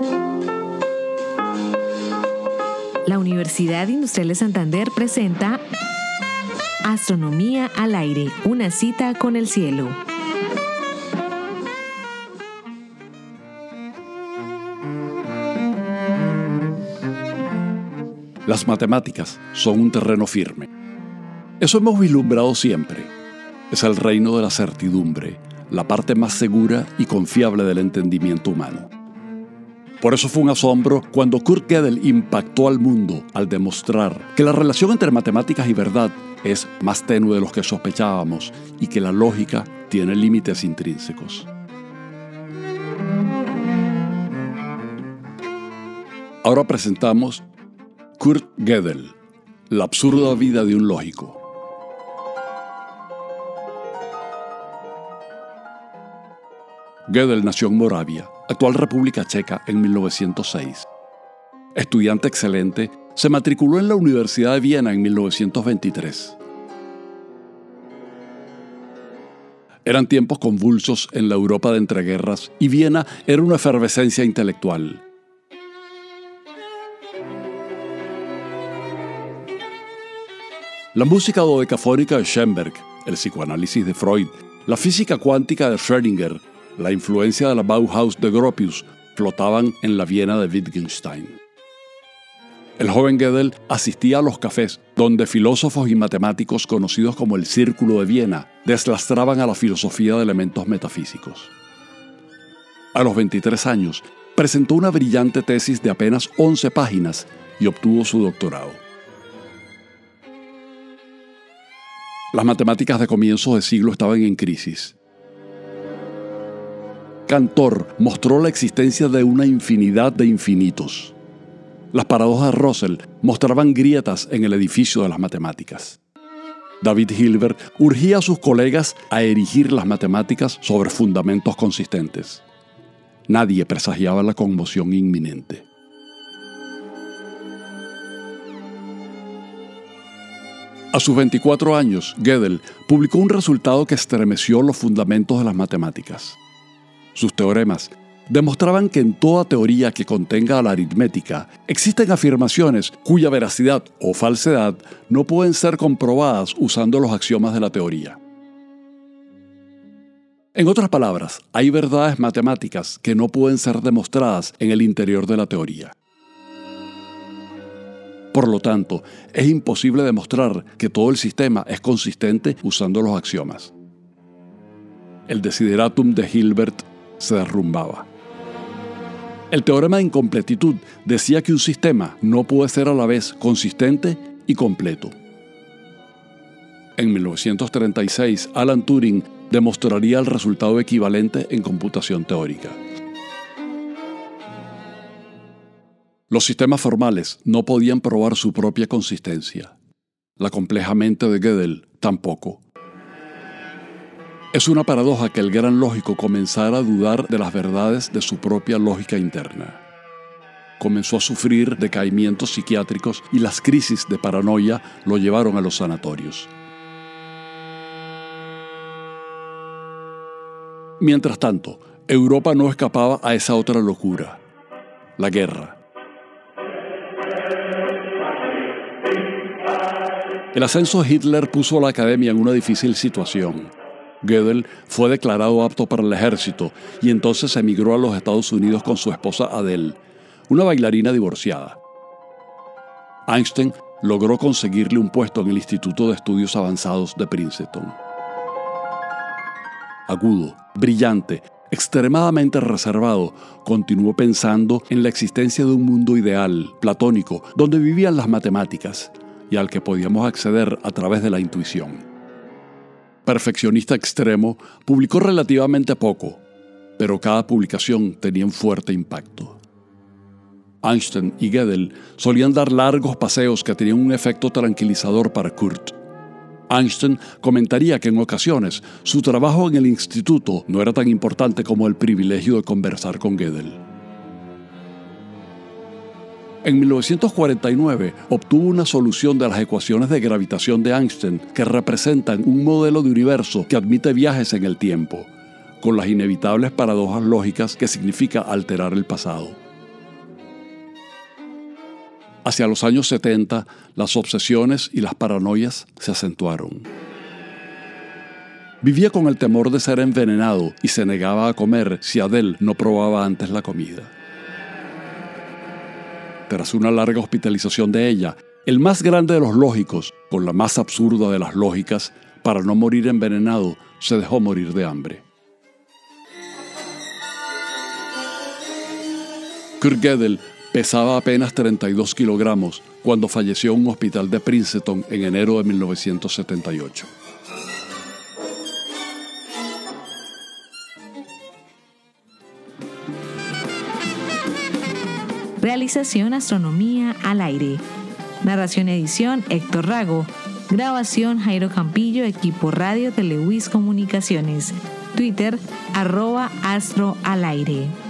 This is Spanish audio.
La Universidad Industrial de Santander presenta Astronomía al aire, una cita con el cielo. Las matemáticas son un terreno firme. Eso hemos vislumbrado siempre. Es el reino de la certidumbre, la parte más segura y confiable del entendimiento humano. Por eso fue un asombro cuando Kurt Gödel impactó al mundo al demostrar que la relación entre matemáticas y verdad es más tenue de lo que sospechábamos y que la lógica tiene límites intrínsecos. Ahora presentamos Kurt Gödel, la absurda vida de un lógico. Gödel nació en Moravia, actual República Checa, en 1906. Estudiante excelente, se matriculó en la Universidad de Viena en 1923. Eran tiempos convulsos en la Europa de entreguerras y Viena era una efervescencia intelectual. La música dodecafónica de Schoenberg, el psicoanálisis de Freud, la física cuántica de Schrödinger, la influencia de la Bauhaus de Gropius flotaban en la Viena de Wittgenstein. El joven Gödel asistía a los cafés donde filósofos y matemáticos conocidos como el Círculo de Viena deslastraban a la filosofía de elementos metafísicos. A los 23 años, presentó una brillante tesis de apenas 11 páginas y obtuvo su doctorado. Las matemáticas de comienzos de siglo estaban en crisis. Cantor mostró la existencia de una infinidad de infinitos. Las paradojas de Russell mostraban grietas en el edificio de las matemáticas. David Hilbert urgía a sus colegas a erigir las matemáticas sobre fundamentos consistentes. Nadie presagiaba la conmoción inminente. A sus 24 años, Gödel publicó un resultado que estremeció los fundamentos de las matemáticas. Sus teoremas demostraban que en toda teoría que contenga la aritmética existen afirmaciones cuya veracidad o falsedad no pueden ser comprobadas usando los axiomas de la teoría. En otras palabras, hay verdades matemáticas que no pueden ser demostradas en el interior de la teoría. Por lo tanto, es imposible demostrar que todo el sistema es consistente usando los axiomas. El desideratum de Hilbert se derrumbaba. El teorema de incompletitud decía que un sistema no puede ser a la vez consistente y completo. En 1936, Alan Turing demostraría el resultado equivalente en computación teórica. Los sistemas formales no podían probar su propia consistencia. La compleja mente de Gödel tampoco. Es una paradoja que el gran lógico comenzara a dudar de las verdades de su propia lógica interna. Comenzó a sufrir decaimientos psiquiátricos y las crisis de paranoia lo llevaron a los sanatorios. Mientras tanto, Europa no escapaba a esa otra locura, la guerra. El ascenso de Hitler puso a la academia en una difícil situación. Gödel fue declarado apto para el ejército y entonces emigró a los Estados Unidos con su esposa Adele, una bailarina divorciada. Einstein logró conseguirle un puesto en el Instituto de Estudios Avanzados de Princeton. Agudo, brillante, extremadamente reservado, continuó pensando en la existencia de un mundo ideal, platónico, donde vivían las matemáticas y al que podíamos acceder a través de la intuición. Perfeccionista extremo, publicó relativamente poco, pero cada publicación tenía un fuerte impacto. Einstein y Gödel solían dar largos paseos que tenían un efecto tranquilizador para Kurt. Einstein comentaría que en ocasiones su trabajo en el instituto no era tan importante como el privilegio de conversar con Gödel. En 1949 obtuvo una solución de las ecuaciones de gravitación de Einstein que representan un modelo de universo que admite viajes en el tiempo, con las inevitables paradojas lógicas que significa alterar el pasado. Hacia los años 70, las obsesiones y las paranoias se acentuaron. Vivía con el temor de ser envenenado y se negaba a comer si Adele no probaba antes la comida. Tras una larga hospitalización de ella, el más grande de los lógicos, con la más absurda de las lógicas, para no morir envenenado, se dejó morir de hambre. Kurt Gödel pesaba apenas 32 kilogramos cuando falleció en un hospital de Princeton en enero de 1978. Realización Astronomía al Aire. Narración edición Héctor Rago. Grabación Jairo Campillo, equipo Radio Telewis Comunicaciones. Twitter @astroalaire.